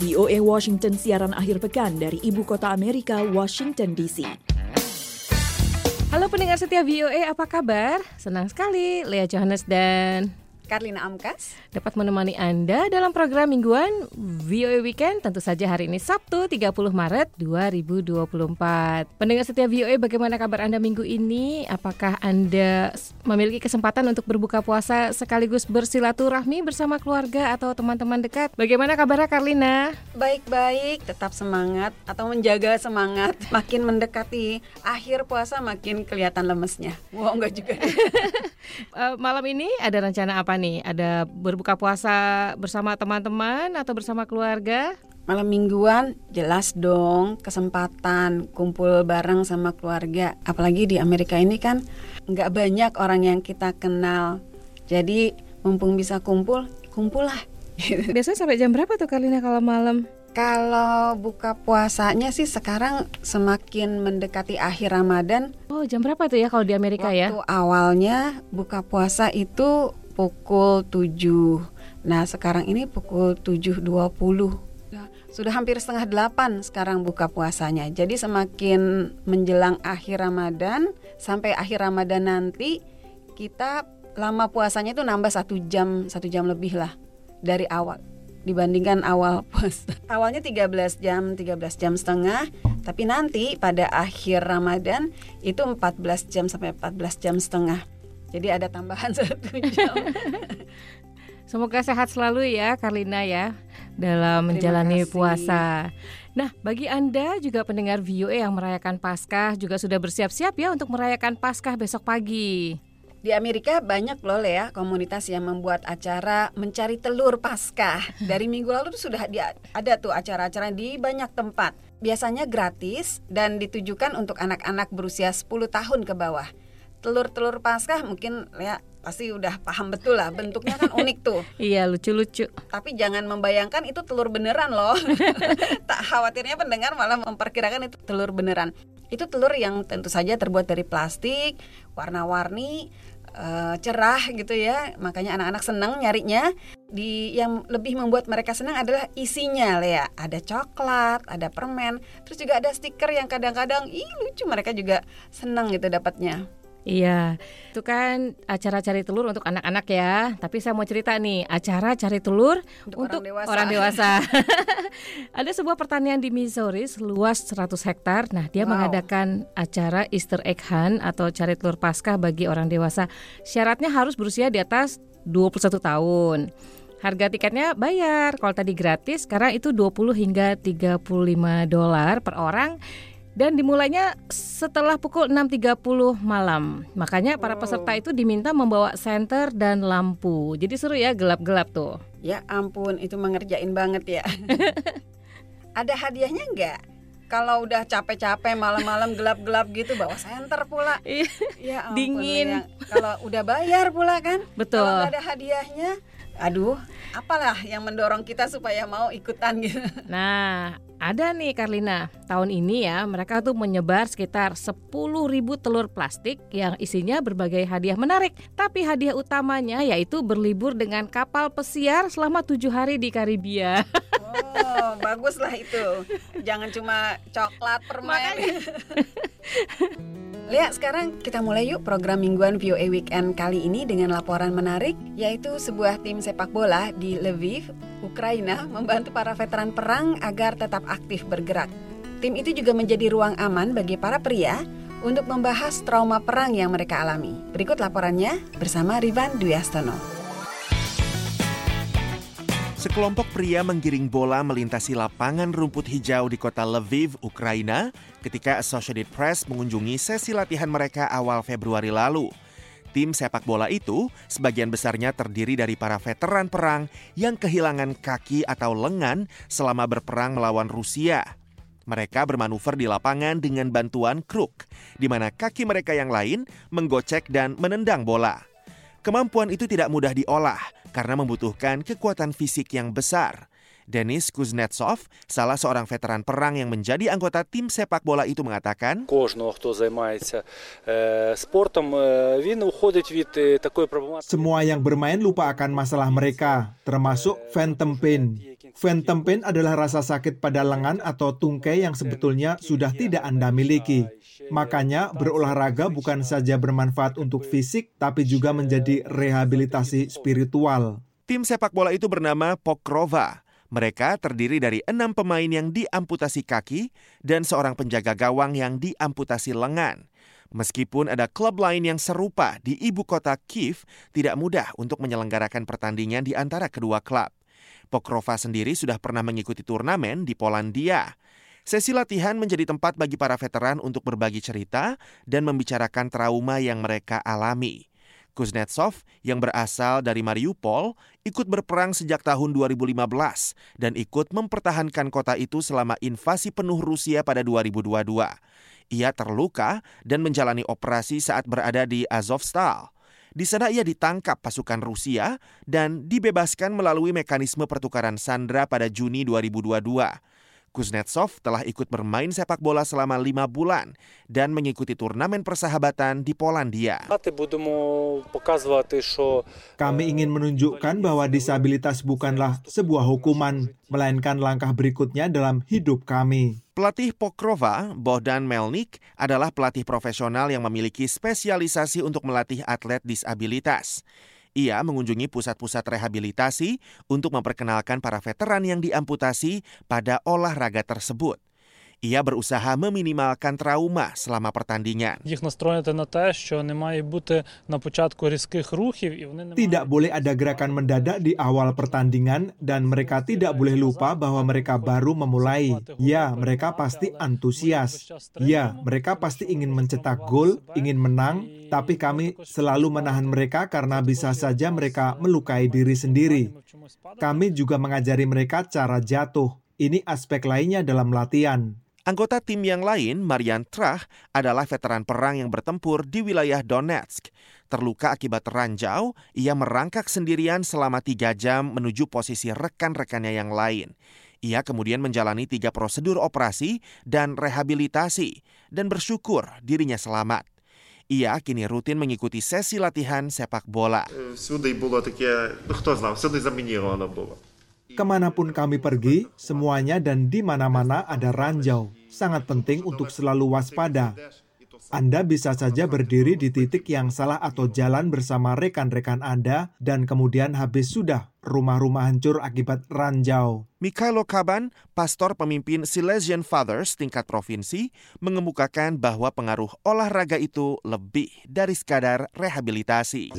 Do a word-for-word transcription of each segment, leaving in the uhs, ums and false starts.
V O A Washington siaran akhir pekan dari ibu kota Amerika, Washington D C. Halo pendengar setia V O A, apa kabar? Senang sekali Lea Johannes dan Karlina Amkas dapat menemani Anda dalam program mingguan V O A Weekend. Tentu saja hari ini Sabtu tiga puluh Maret dua ribu dua puluh empat. Pendengar setia V O A, bagaimana kabar Anda minggu ini? Apakah Anda memiliki kesempatan untuk berbuka puasa sekaligus bersilaturahmi bersama keluarga atau teman-teman dekat? Bagaimana kabarnya Karlina? Baik-baik, tetap semangat atau menjaga semangat. Makin mendekati akhir puasa makin kelihatan lemesnya. Wah, enggak juga. uh, Malam ini ada rencana apa nih? Ada berbuka puasa bersama teman-teman atau bersama keluarga? Malam mingguan jelas dong, kesempatan kumpul bareng sama keluarga. Apalagi di Amerika ini kan nggak banyak orang yang kita kenal. Jadi mumpung bisa kumpul, kumpul lah. Biasanya sampai jam berapa tuh Karlina kalau malam? Kalau buka puasanya sih sekarang semakin mendekati akhir Ramadan. Oh, jam berapa tuh ya kalau di Amerika? Waktu ya? Waktu awalnya buka puasa itu pukul tujuh. Nah, sekarang ini pukul tujuh dua puluh. Sudah hampir setengah delapan sekarang buka puasanya. Jadi semakin menjelang akhir Ramadan, sampai akhir Ramadan nanti kita lama puasanya itu nambah satu jam, satu jam lebih lah dari awal dibandingkan awal puasa. Awalnya tiga belas jam, tiga belas jam setengah, tapi nanti pada akhir Ramadan itu empat belas jam sampai empat belas jam setengah. Jadi ada tambahan satu jam. Semoga sehat selalu ya Karlina ya dalam menjalani puasa. Nah, bagi Anda juga pendengar V O A yang merayakan Paskah juga sudah bersiap-siap ya untuk merayakan Paskah besok pagi. Di Amerika banyak loh ya komunitas yang membuat acara mencari telur Paskah. Dari minggu lalu tuh sudah ada tuh acara-acara di banyak tempat. Biasanya gratis dan ditujukan untuk anak-anak berusia sepuluh tahun ke bawah. Telur-telur Paskah mungkin ya pasti udah paham betul lah, bentuknya kan unik tuh. Iya, lucu-lucu. Tapi jangan membayangkan itu telur beneran loh. Tak khawatirnya pendengar malah memperkirakan itu telur beneran. Itu telur yang tentu saja terbuat dari plastik, warna-warni, uh, cerah gitu ya. Makanya anak-anak senang nyarinya. Di yang lebih membuat mereka senang adalah isinya, Lea. Ada coklat, ada permen, terus juga ada stiker yang kadang-kadang ih lucu, mereka juga senang gitu dapatnya. Iya, itu kan acara cari telur untuk anak-anak ya. Tapi saya mau cerita nih, acara cari telur untuk, untuk orang dewasa, orang dewasa. Ada sebuah pertanian di Missouri seluas seratus hektar. Nah, dia wow. mengadakan acara Easter egg hunt atau cari telur Paskah bagi orang dewasa. Syaratnya harus berusia di atas dua puluh satu tahun. Harga tiketnya bayar. Kalau tadi gratis, sekarang itu dua puluh hingga tiga puluh lima dolar per orang. Dan dimulainya setelah pukul enam tiga puluh malam. Makanya para peserta itu diminta membawa senter dan lampu. Jadi seru ya, gelap-gelap tuh. Ya ampun, itu mengerjain banget ya. Ada hadiahnya enggak? Kalau udah capek-capek malam-malam gelap-gelap gitu bawa senter pula. Ya ampun, dingin. Kalau udah bayar pula kan. Betul. Kalau nggak ada hadiahnya, aduh, apalah yang mendorong kita supaya mau ikutan gitu. Nah, ada nih Karlina, tahun ini ya mereka tuh menyebar sekitar sepuluh ribu telur plastik yang isinya berbagai hadiah menarik. Tapi hadiah utamanya yaitu berlibur dengan kapal pesiar selama tujuh hari di Karibia. Oh, bagus lah itu. Jangan cuma coklat, permen. Lea, sekarang kita mulai yuk program mingguan V O A Weekend kali ini dengan laporan menarik, yaitu sebuah tim sepak bola di Lviv, Ukraina membantu para veteran perang agar tetap aktif bergerak. Tim itu juga menjadi ruang aman bagi para pria untuk membahas trauma perang yang mereka alami. Berikut laporannya bersama Rivan Dwiastono. Sekelompok pria menggiring bola melintasi lapangan rumput hijau di kota Lviv, Ukraina, ketika Associated Press mengunjungi sesi latihan mereka awal Februari lalu. Tim sepak bola itu sebagian besarnya terdiri dari para veteran perang yang kehilangan kaki atau lengan selama berperang melawan Rusia. Mereka bermanuver di lapangan dengan bantuan kruk, di mana kaki mereka yang lain menggocek dan menendang bola. Kemampuan itu tidak mudah diolah karena membutuhkan kekuatan fisik yang besar. Denis Kuznetsov, salah seorang veteran perang yang menjadi anggota tim sepak bola itu mengatakan, semua yang bermain lupa akan masalah mereka, termasuk phantom pain. Phantom pain adalah rasa sakit pada lengan atau tungkai yang sebetulnya sudah tidak Anda miliki. Makanya berolahraga bukan saja bermanfaat untuk fisik, tapi juga menjadi rehabilitasi spiritual. Tim sepak bola itu bernama Pokrova. Mereka terdiri dari enam pemain yang diamputasi kaki dan seorang penjaga gawang yang diamputasi lengan. Meskipun ada klub lain yang serupa di ibu kota Kiev, tidak mudah untuk menyelenggarakan pertandingan di antara kedua klub. Pokrova sendiri sudah pernah mengikuti turnamen di Polandia. Sesi latihan menjadi tempat bagi para veteran untuk berbagi cerita dan membicarakan trauma yang mereka alami. Kuznetsov yang berasal dari Mariupol ikut berperang sejak tahun dua ribu lima belas dan ikut mempertahankan kota itu selama invasi penuh Rusia pada dua ribu dua puluh dua. Ia terluka dan menjalani operasi saat berada di Azovstal. Di sana ia ditangkap pasukan Rusia dan dibebaskan melalui mekanisme pertukaran sandera pada Juni dua ribu dua puluh dua. Kuznetsov telah ikut bermain sepak bola selama lima bulan dan mengikuti turnamen persahabatan di Polandia. Kami ingin menunjukkan bahwa disabilitas bukanlah sebuah hukuman, melainkan langkah berikutnya dalam hidup kami. Pelatih Pokrova, Bohdan Melnik, adalah pelatih profesional yang memiliki spesialisasi untuk melatih atlet disabilitas. Ia mengunjungi pusat-pusat rehabilitasi untuk memperkenalkan para veteran yang diamputasi pada olahraga tersebut. Ia berusaha meminimalkan trauma selama pertandingan. Tidak boleh ada gerakan mendadak di awal pertandingan dan mereka tidak boleh lupa bahwa mereka baru memulai. Ya, mereka pasti antusias. Ya, mereka pasti ingin mencetak gol, ingin menang, tapi kami selalu menahan mereka karena bisa saja mereka melukai diri sendiri. Kami juga mengajari mereka cara jatuh. Ini aspek lainnya dalam latihan. Anggota tim yang lain, Marian Trach, adalah veteran perang yang bertempur di wilayah Donetsk. Terluka akibat ranjau, ia merangkak sendirian selama tiga jam menuju posisi rekan-rekannya yang lain. Ia kemudian menjalani tiga prosedur operasi dan rehabilitasi dan bersyukur dirinya selamat. Ia kini rutin mengikuti sesi latihan sepak bola. Kemanapun kami pergi, semuanya dan di mana-mana ada ranjau. Sangat penting untuk selalu waspada. Anda bisa saja berdiri di titik yang salah atau jalan bersama rekan-rekan Anda dan kemudian habis sudah rumah-rumah hancur akibat ranjau. Mikhailo Kaban, pastor pemimpin Silesian Fathers tingkat provinsi, mengemukakan bahwa pengaruh olahraga itu lebih dari sekadar rehabilitasi.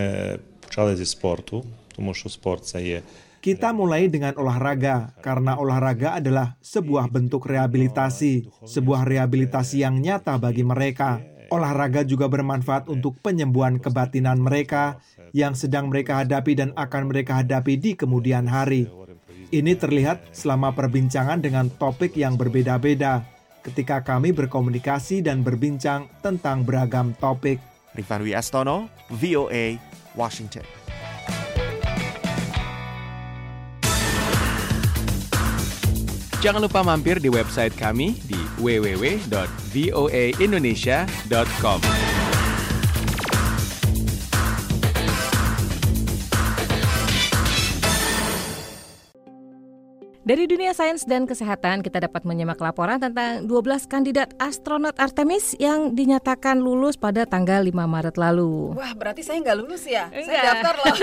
Kita mulai dengan olahraga, karena olahraga adalah sebuah bentuk rehabilitasi, sebuah rehabilitasi yang nyata bagi mereka. Olahraga juga bermanfaat untuk penyembuhan kebatinan mereka yang sedang mereka hadapi dan akan mereka hadapi di kemudian hari. Ini terlihat selama perbincangan dengan topik yang berbeda-beda, ketika kami berkomunikasi dan berbincang tentang beragam topik. Rifan Wiastono, V O A, Washington. Jangan lupa mampir di website kami di w w w dot voa indonesia dot com. Dari dunia sains dan kesehatan, kita dapat menyimak laporan tentang dua belas kandidat astronot Artemis yang dinyatakan lulus pada tanggal lima Maret lalu. Wah, berarti saya nggak lulus ya? Enggak. Saya daftar loh.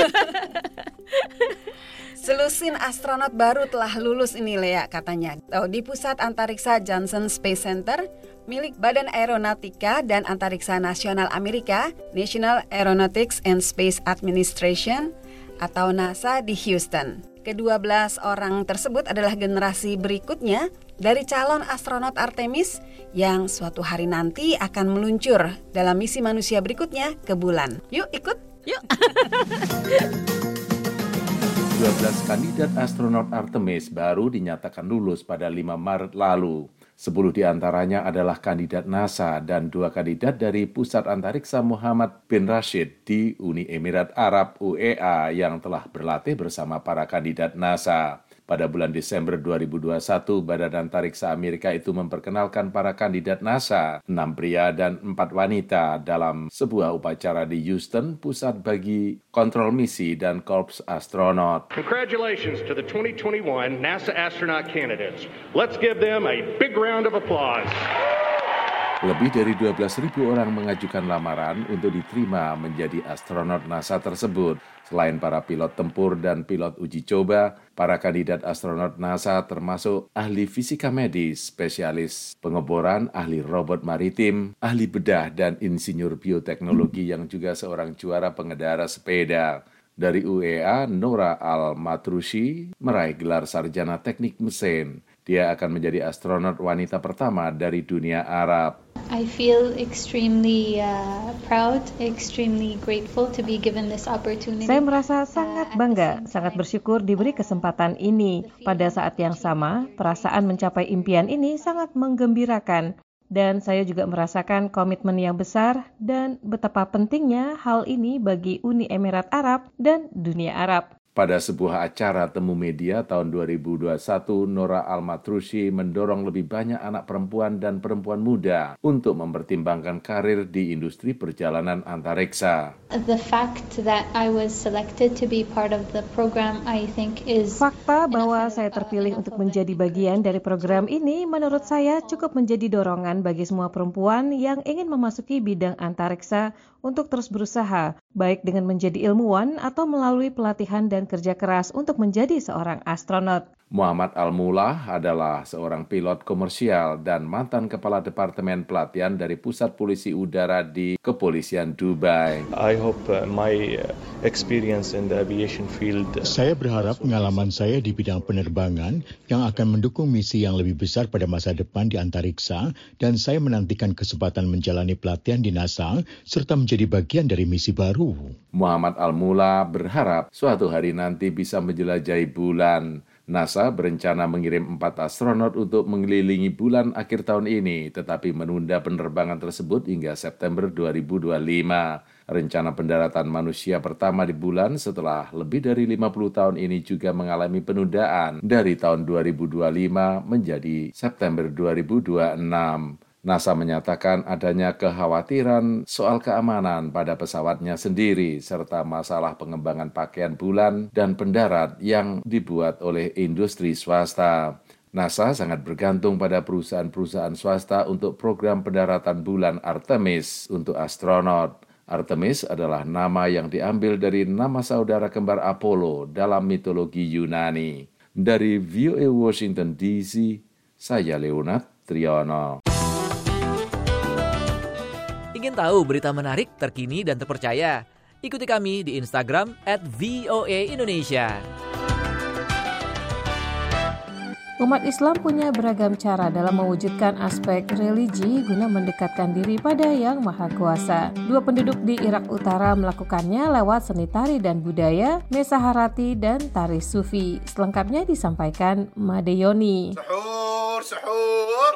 Selusin astronot baru telah lulus ini, Lea, katanya. Oh, di Pusat Antariksa Johnson Space Center milik Badan Aeronautika dan Antariksa Nasional Amerika, National Aeronautics and Space Administration atau NASA di Houston. Kedua belas orang tersebut adalah generasi berikutnya dari calon astronot Artemis yang suatu hari nanti akan meluncur dalam misi manusia berikutnya ke bulan. Yuk ikut, yuk. dua belas kandidat astronot Artemis baru dinyatakan lulus pada lima Maret lalu. sepuluh diantaranya adalah kandidat NASA dan dua kandidat dari Pusat Antariksa Muhammad bin Rashid di Uni Emirat Arab U A E yang telah berlatih bersama para kandidat NASA. Pada bulan Desember dua ribu dua puluh satu, Badan Antariksa Amerika itu memperkenalkan para kandidat NASA, enam pria dan empat wanita, dalam sebuah upacara di Houston, pusat bagi kontrol misi dan korps astronot. Congratulations to the twenty twenty-one NASA astronaut candidates. Let's give them a big round of applause. Lebih dari dua belas ribu orang mengajukan lamaran untuk diterima menjadi astronot NASA tersebut. Selain para pilot tempur dan pilot uji coba, para kandidat astronot NASA termasuk ahli fisika medis, spesialis pengeboran, ahli robot maritim, ahli bedah, dan insinyur bioteknologi yang juga seorang juara pengendara sepeda. Dari U E A, Nora Al-Matrushi meraih gelar sarjana teknik mesin. Dia akan menjadi astronot wanita pertama dari dunia Arab. I feel extremely uh, proud, extremely grateful to be given this opportunity. Saya merasa sangat bangga, sangat bersyukur diberi kesempatan ini. Pada saat yang sama, perasaan mencapai impian ini sangat menggembirakan. Dan saya juga merasakan komitmen yang besar dan betapa pentingnya hal ini bagi Uni Emirat Arab dan dunia Arab. Pada sebuah acara temu media tahun dua ribu dua puluh satu, Nora Al-Matrushi mendorong lebih banyak anak perempuan dan perempuan muda untuk mempertimbangkan karir di industri perjalanan antariksa. The fact that I was selected to be part of the program, I think is Fakta bahwa saya terpilih untuk menjadi bagian dari program ini menurut saya cukup menjadi dorongan bagi semua perempuan yang ingin memasuki bidang antariksa untuk terus berusaha, baik dengan menjadi ilmuwan atau melalui pelatihan dan kerja keras untuk menjadi seorang astronot. Muhammad Al-Mullah adalah seorang pilot komersial dan mantan kepala departemen pelatihan dari Pusat Polisi Udara di Kepolisian Dubai. I hope uh, my experience in the aviation field. Saya berharap pengalaman saya di bidang penerbangan yang akan mendukung misi yang lebih besar pada masa depan di antariksa, dan saya menantikan kesempatan menjalani pelatihan di NASA serta menjadi bagian dari misi baru. Muhammad Al-Mullah berharap suatu hari nanti bisa menjelajahi bulan. NASA berencana mengirim empat astronot untuk mengelilingi bulan akhir tahun ini, tetapi menunda penerbangan tersebut hingga September dua ribu dua puluh lima. Rencana pendaratan manusia pertama di bulan setelah lebih dari lima puluh tahun ini juga mengalami penundaan dari tahun dua ribu dua puluh lima menjadi September dua ribu dua puluh enam. NASA menyatakan adanya kekhawatiran soal keamanan pada pesawatnya sendiri, serta masalah pengembangan pakaian bulan dan pendarat yang dibuat oleh industri swasta. NASA sangat bergantung pada perusahaan-perusahaan swasta untuk program pendaratan bulan Artemis untuk astronot. Artemis adalah nama yang diambil dari nama saudara kembar Apollo dalam mitologi Yunani. Dari V O A Washington D C, saya Leonard Triono. Ingin tahu berita menarik, terkini, dan terpercaya? Ikuti kami di Instagram at V O A Indonesia. Umat Islam punya beragam cara dalam mewujudkan aspek religi guna mendekatkan diri pada Yang Maha Kuasa. Dua penduduk di Irak Utara melakukannya lewat seni tari dan budaya, mesaharati, dan tari sufi. Selengkapnya disampaikan Made Yoni. Suhur, suhur.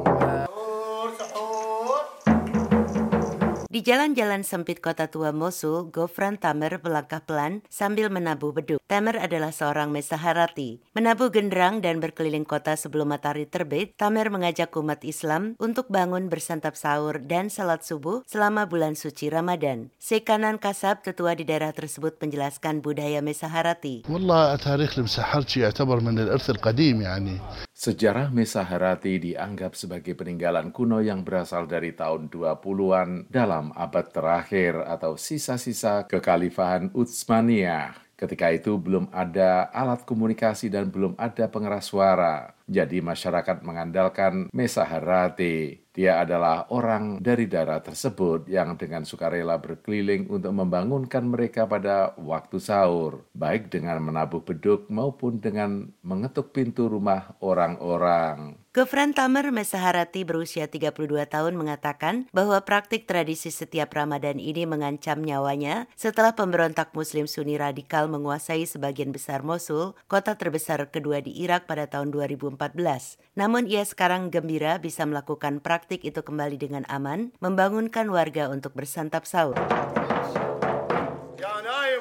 Di jalan-jalan sempit kota tua Mosul, Gofran Tamer melangkah pelan sambil menabuh beduk. Tamer adalah seorang mesaharati. Menabuh genderang dan berkeliling kota sebelum matahari terbit, Tamer mengajak umat Islam untuk bangun bersantap sahur dan salat subuh selama bulan suci Ramadan. Sekanan Kasab, tetua di daerah tersebut, menjelaskan budaya mesaharati. Wallah, tarikh al-mesaharati ya'tabar min al-irth al-qadim yani. Sejarah Mesaharati dianggap sebagai peninggalan kuno yang berasal dari tahun dua puluhan dalam abad terakhir atau sisa-sisa kekhalifahan Utsmaniyah. Ketika itu belum ada alat komunikasi dan belum ada pengeras suara. Jadi masyarakat mengandalkan Mesaharati. Dia adalah orang dari daerah tersebut yang dengan sukarela berkeliling untuk membangunkan mereka pada waktu sahur, baik dengan menabuh beduk maupun dengan mengetuk pintu rumah orang-orang. Gofran Tamer Mesaharati berusia tiga puluh dua tahun mengatakan bahwa praktik tradisi setiap Ramadan ini mengancam nyawanya setelah pemberontak Muslim Sunni radikal menguasai sebagian besar Mosul, kota terbesar kedua di Irak pada tahun dua ribu empat belas. Namun ia sekarang gembira bisa melakukan praktik itu kembali dengan aman, membangunkan warga untuk bersantap sahur. Ya naim, wahad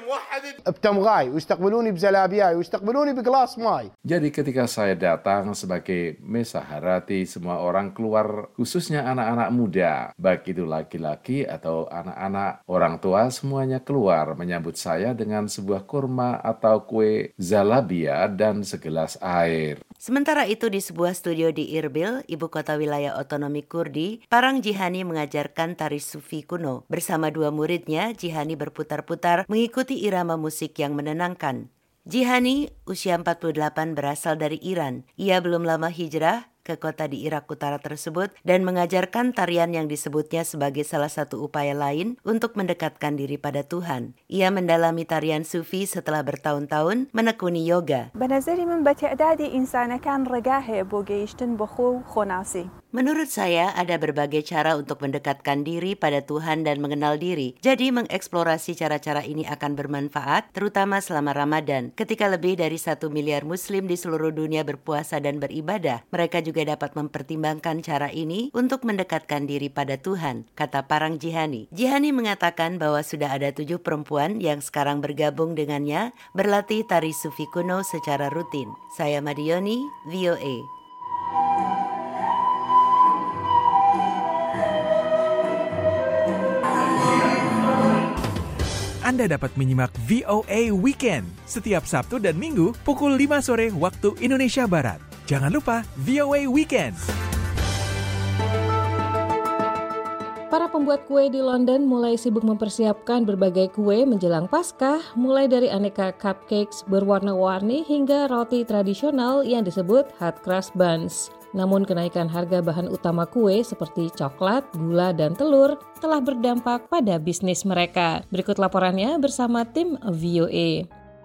بتمغاي ويستقبلوني بزلابياي ويستقبلوني بجلاس ماي. Jadi ketika saya datang sebagai mesaharati, semua orang keluar, khususnya anak-anak muda, baik itu laki-laki atau anak-anak, orang tua semuanya keluar menyambut saya dengan sebuah kurma atau kue zalabia dan segelas air. Sementara itu di sebuah studio di Irbil, ibu kota wilayah otonomi Kurdi, Parang Jihani mengajarkan tari sufi kuno. Bersama dua muridnya, Jihani berputar-putar mengikuti irama musik yang menenangkan. Jihani, usia empat puluh delapan, berasal dari Iran. Ia belum lama hijrah ke kota di Irak Utara tersebut dan mengajarkan tarian yang disebutnya sebagai salah satu upaya lain untuk mendekatkan diri pada Tuhan. Ia mendalami tarian sufi setelah bertahun-tahun menekuni yoga. Menurut saya, ada berbagai cara untuk mendekatkan diri pada Tuhan dan mengenal diri. Jadi mengeksplorasi cara-cara ini akan bermanfaat, terutama selama Ramadan. Ketika lebih dari satu miliar muslim di seluruh dunia berpuasa dan beribadah, mereka juga dapat mempertimbangkan cara ini untuk mendekatkan diri pada Tuhan, kata Parang Jihani. Jihani mengatakan bahwa sudah ada tujuh perempuan yang sekarang bergabung dengannya berlatih tari sufi kuno secara rutin. Saya Madioni, V O A. Anda dapat menyimak V O A Weekend setiap Sabtu dan Minggu pukul lima sore waktu Indonesia Barat. Jangan lupa V O A Weekend. Para pembuat kue di London mulai sibuk mempersiapkan berbagai kue menjelang Paskah, mulai dari aneka cupcakes berwarna-warni hingga roti tradisional yang disebut hot cross buns. Namun kenaikan harga bahan utama kue seperti coklat, gula, dan telur telah berdampak pada bisnis mereka. Berikut laporannya bersama tim V O A.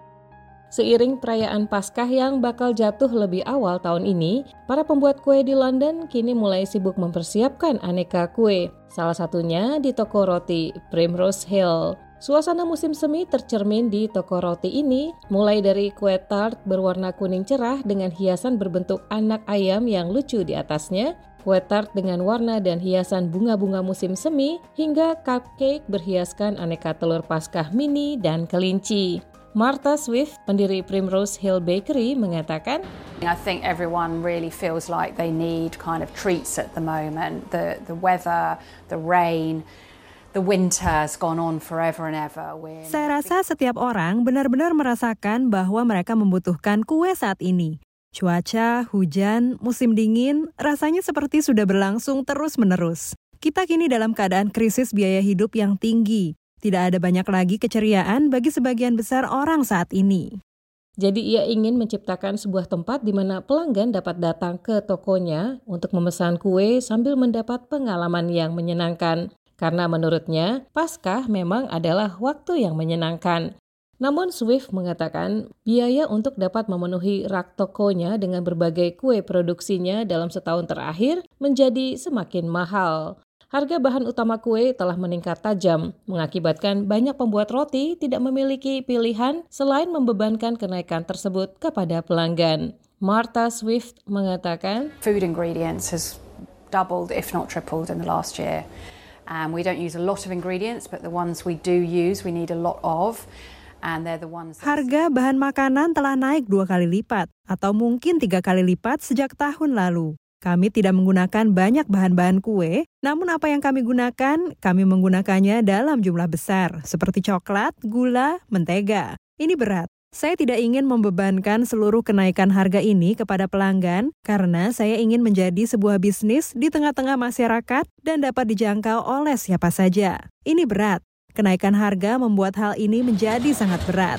Seiring perayaan Paskah yang bakal jatuh lebih awal tahun ini, para pembuat kue di London kini mulai sibuk mempersiapkan aneka kue. Salah satunya di toko roti Primrose Hill. Suasana musim semi tercermin di toko roti ini, mulai dari kue tart berwarna kuning cerah dengan hiasan berbentuk anak ayam yang lucu di atasnya, kue tart dengan warna dan hiasan bunga-bunga musim semi, hingga cupcake berhiaskan aneka telur Paskah mini dan kelinci. Martha Swift, pendiri Primrose Hill Bakery, mengatakan, I think everyone really feels like they need kind of treats at the moment. The the weather, the rain, the winter's gone on forever and ever. Saya rasa setiap orang benar-benar merasakan bahwa mereka membutuhkan kue saat ini. Cuaca, hujan, musim dingin, rasanya seperti sudah berlangsung terus-menerus. Kita kini dalam keadaan krisis biaya hidup yang tinggi. Tidak ada banyak lagi keceriaan bagi sebagian besar orang saat ini. Jadi ia ingin menciptakan sebuah tempat di mana pelanggan dapat datang ke tokonya untuk memesan kue sambil mendapat pengalaman yang menyenangkan. Karena menurutnya, Paskah memang adalah waktu yang menyenangkan. Namun Swift mengatakan biaya untuk dapat memenuhi rak tokonya dengan berbagai kue produksinya dalam setahun terakhir menjadi semakin mahal. Harga bahan utama kue telah meningkat tajam, mengakibatkan banyak pembuat roti tidak memiliki pilihan selain membebankan kenaikan tersebut kepada pelanggan. Martha Swift mengatakan, Food ingredients has doubled if not tripled in the last year. Um, we don't use a lot of ingredients, but the ones we do use, we need a lot of. And they're the ones that... Harga bahan makanan telah naik dua kali lipat, atau mungkin tiga kali lipat sejak tahun lalu. Kami tidak menggunakan banyak bahan-bahan kue, namun apa yang kami gunakan, kami menggunakannya dalam jumlah besar, seperti coklat, gula, mentega. Ini berat. Saya tidak ingin membebankan seluruh kenaikan harga ini kepada pelanggan, karena saya ingin menjadi sebuah bisnis di tengah-tengah masyarakat dan dapat dijangkau oleh siapa saja. Ini berat. Kenaikan harga membuat hal ini menjadi sangat berat.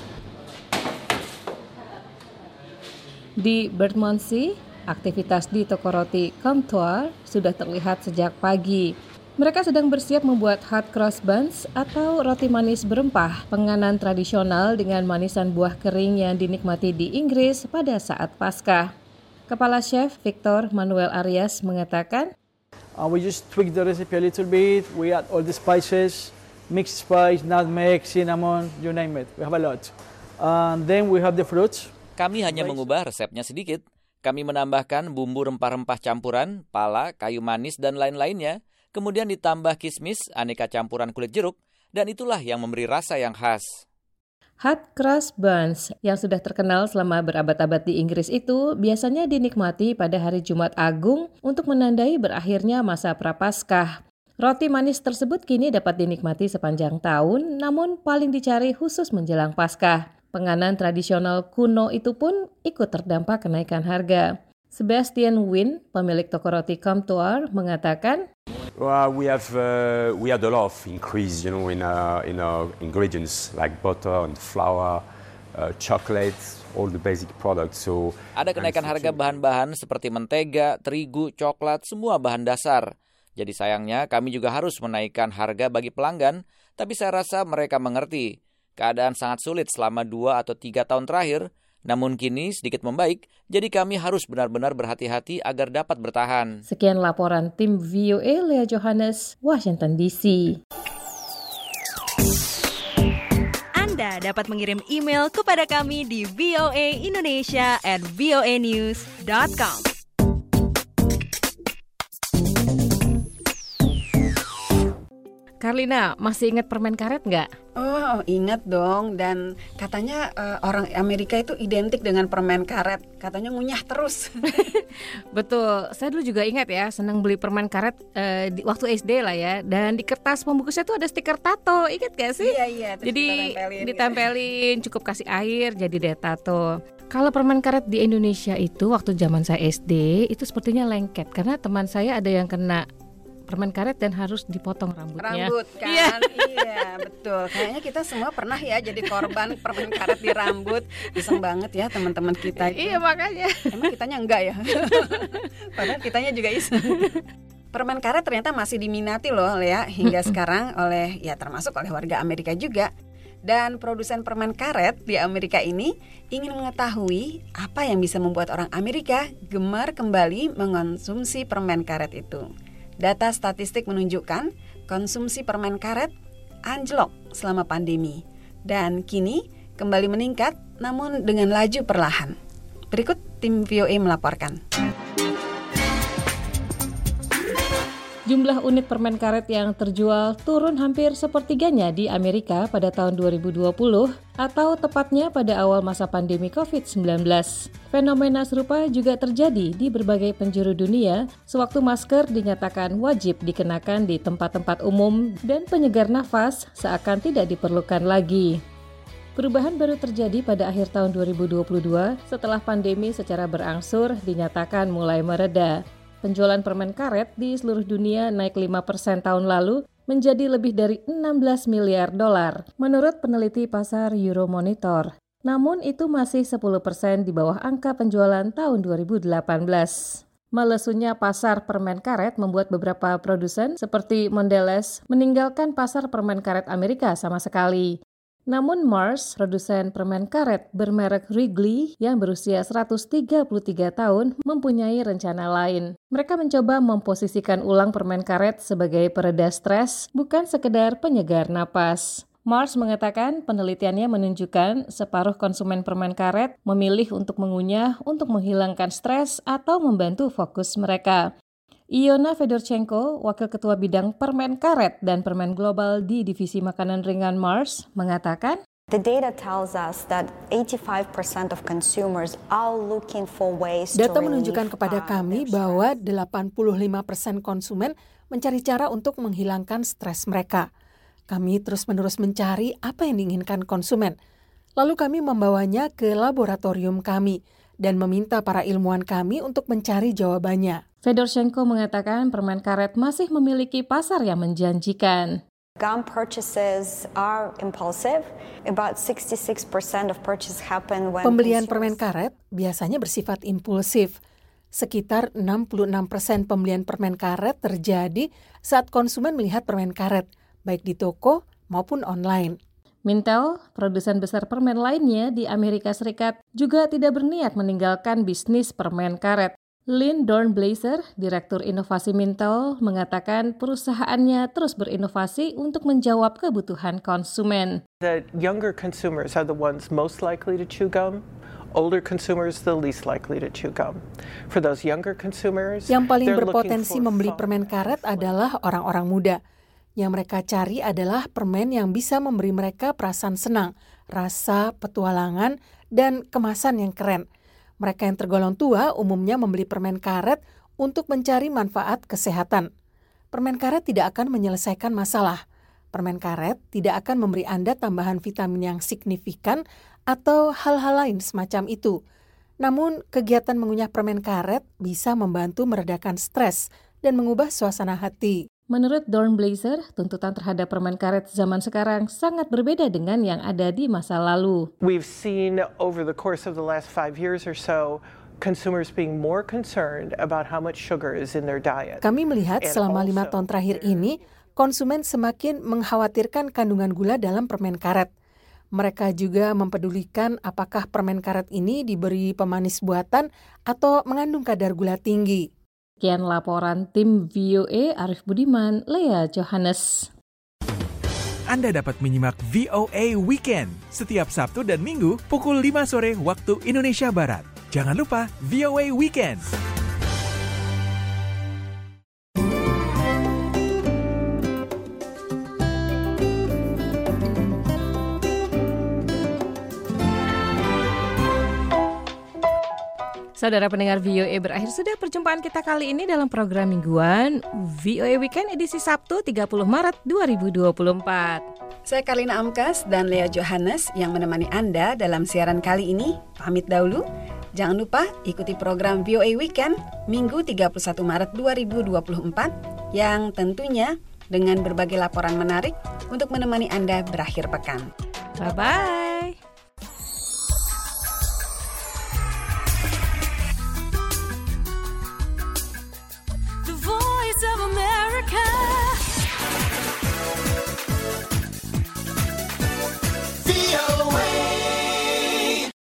Di Bermondsey, aktivitas di toko roti Comptoir sudah terlihat sejak pagi. Mereka sedang bersiap membuat hot cross buns atau roti manis berempah, penganan tradisional dengan manisan buah kering yang dinikmati di Inggris pada saat Paskah. Kepala Chef Victor Manuel Arias mengatakan, uh, we just tweak the recipe a little bit, we add all the spices, mixed spice, nutmeg, cinnamon, you name it, we have a lot. And uh, then we have the fruits. Kami hanya mengubah resepnya sedikit. Kami menambahkan bumbu rempah-rempah campuran, pala, kayu manis, dan lain-lainnya. Kemudian ditambah kismis, aneka campuran kulit jeruk, dan itulah yang memberi rasa yang khas. Hot Cross Buns yang sudah terkenal selama berabad-abad di Inggris itu biasanya dinikmati pada hari Jumat Agung untuk menandai berakhirnya masa Prapaskah. Roti manis tersebut kini dapat dinikmati sepanjang tahun, namun paling dicari khusus menjelang Paskah. Penganan tradisional kuno itu pun ikut terdampak kenaikan harga. Sebastian Wynn, pemilik toko roti Comptoir, mengatakan, Well, we have uh, we had a lot of increase, you know, in our in our ingredients like butter and flour, uh, chocolate, all the basic products. So ada kenaikan harga bahan-bahan seperti mentega, terigu, coklat, semua bahan dasar. Jadi sayangnya kami juga harus menaikkan harga bagi pelanggan, tapi saya rasa mereka mengerti. Keadaan sangat sulit selama dua atau tiga tahun terakhir, namun kini sedikit membaik, jadi kami harus benar-benar berhati-hati agar dapat bertahan. Sekian laporan tim V O A Lea Johannes, Washington D C. Anda dapat mengirim email kepada kami di voaindonesia at voanews dot com. Carlina, masih ingat permen karet nggak? Oh, ingat dong. Dan katanya uh, orang Amerika itu identik dengan permen karet. Katanya ngunyah terus. Betul. Saya dulu juga ingat ya, senang beli permen karet uh, di, waktu S D lah ya. Dan di kertas pembungkusnya tuh ada stiker tato. Ingat gak sih? Iya, iya. Jadi ditempelin, cukup kasih air, jadi deh tato. Kalau permen karet di Indonesia itu waktu zaman saya S D itu sepertinya lengket. Karena teman saya ada yang kena permen karet dan harus dipotong rambutnya. Rambut kan, iya. iya betul. Kayaknya kita semua pernah ya jadi korban permen karet di rambut. Iseng banget ya teman-teman kita itu. Iya makanya. Emang kitanya enggak ya? Padahal kitanya juga iseng. Permen karet ternyata masih diminati loh Lea hingga sekarang oleh ya termasuk oleh warga Amerika juga. Dan produsen permen karet di Amerika ini ingin mengetahui apa yang bisa membuat orang Amerika gemar kembali mengonsumsi permen karet itu. Data statistik menunjukkan konsumsi permen karet anjlok selama pandemi dan kini kembali meningkat namun dengan laju perlahan. Berikut tim V O A melaporkan. Jumlah unit permen karet yang terjual turun hampir sepertiganya di Amerika pada tahun dua ribu dua puluh atau tepatnya pada awal masa pandemi covid sembilan belas. Fenomena serupa juga terjadi di berbagai penjuru dunia sewaktu masker dinyatakan wajib dikenakan di tempat-tempat umum dan penyegar nafas seakan tidak diperlukan lagi. Perubahan baru terjadi pada akhir tahun dua ribu dua puluh dua setelah pandemi secara berangsur dinyatakan mulai mereda. Penjualan permen karet di seluruh dunia naik lima persen tahun lalu menjadi lebih dari enam belas miliar dolar menurut peneliti pasar Euromonitor. Namun itu masih sepuluh persen di bawah angka penjualan tahun dua ribu delapan belas. Melesunya pasar permen karet membuat beberapa produsen seperti Mondelez meninggalkan pasar permen karet Amerika sama sekali. Namun Mars, produsen permen karet bermerek Wrigley yang berusia seratus tiga puluh tiga tahun, mempunyai rencana lain. Mereka mencoba memposisikan ulang permen karet sebagai pereda stres, bukan sekedar penyegar napas. Mars mengatakan penelitiannya menunjukkan separuh konsumen permen karet memilih untuk mengunyah untuk menghilangkan stres atau membantu fokus mereka. Iona Fedorchenko, Wakil Ketua Bidang Permen Karet dan Permen Global di Divisi Makanan Ringan Mars, mengatakan, The data tells us that eighty-five percent of consumers are looking for ways to Data menunjukkan kepada kami bahwa delapan puluh lima persen konsumen mencari cara untuk menghilangkan stres mereka. Kami terus-menerus mencari apa yang diinginkan konsumen. Lalu kami membawanya ke laboratorium kami dan meminta para ilmuwan kami untuk mencari jawabannya. Fedorchenko mengatakan permen karet masih memiliki pasar yang menjanjikan. Gum purchases are impulsive. About sixty-six percent of purchase happen when Pembelian permen karet biasanya bersifat impulsif. Sekitar enam puluh enam persen pembelian permen karet terjadi saat konsumen melihat permen karet, baik di toko maupun online. Mintel, produsen besar permen lainnya di Amerika Serikat, juga tidak berniat meninggalkan bisnis permen karet. Lynn Dornblaser, Direktur Inovasi Mintel, mengatakan perusahaannya terus berinovasi untuk menjawab kebutuhan konsumen. The younger consumers are the ones most likely to chew gum. Older consumers the least likely to chew gum. For those younger consumers, yang paling berpotensi membeli permen karet adalah orang-orang muda. Yang mereka cari adalah permen yang bisa memberi mereka perasaan senang, rasa, petualangan, dan kemasan yang keren. Mereka yang tergolong tua umumnya membeli permen karet untuk mencari manfaat kesehatan. Permen karet tidak akan menyelesaikan masalah. Permen karet tidak akan memberi Anda tambahan vitamin yang signifikan atau hal-hal lain semacam itu. Namun, kegiatan mengunyah permen karet bisa membantu meredakan stres dan mengubah suasana hati. Menurut Dornblaser, tuntutan terhadap permen karet zaman sekarang sangat berbeda dengan yang ada di masa lalu. We've seen over the course of the last five years or so, consumers being more concerned about how much sugar is in their diet. Kami melihat selama lima tahun terakhir ini, konsumen semakin mengkhawatirkan kandungan gula dalam permen karet. Mereka juga mempedulikan apakah permen karet ini diberi pemanis buatan atau mengandung kadar gula tinggi. Sekian laporan tim V O A Arif Budiman, Lea Johannes. Anda dapat menyimak V O A Weekend setiap Sabtu dan Minggu pukul lima sore waktu Indonesia Barat. Jangan lupa V O A Weekend. Saudara pendengar V O A, berakhir sudah perjumpaan kita kali ini dalam program mingguan V O A Weekend edisi Sabtu tiga puluh Maret dua ribu dua puluh empat. Saya Karlina Amkas dan Lea Johannes yang menemani Anda dalam siaran kali ini. Pamit dahulu. Jangan lupa ikuti program V O A Weekend Minggu tiga puluh satu Maret dua ribu dua puluh empat yang tentunya dengan berbagai laporan menarik untuk menemani Anda berakhir pekan. Bye-bye.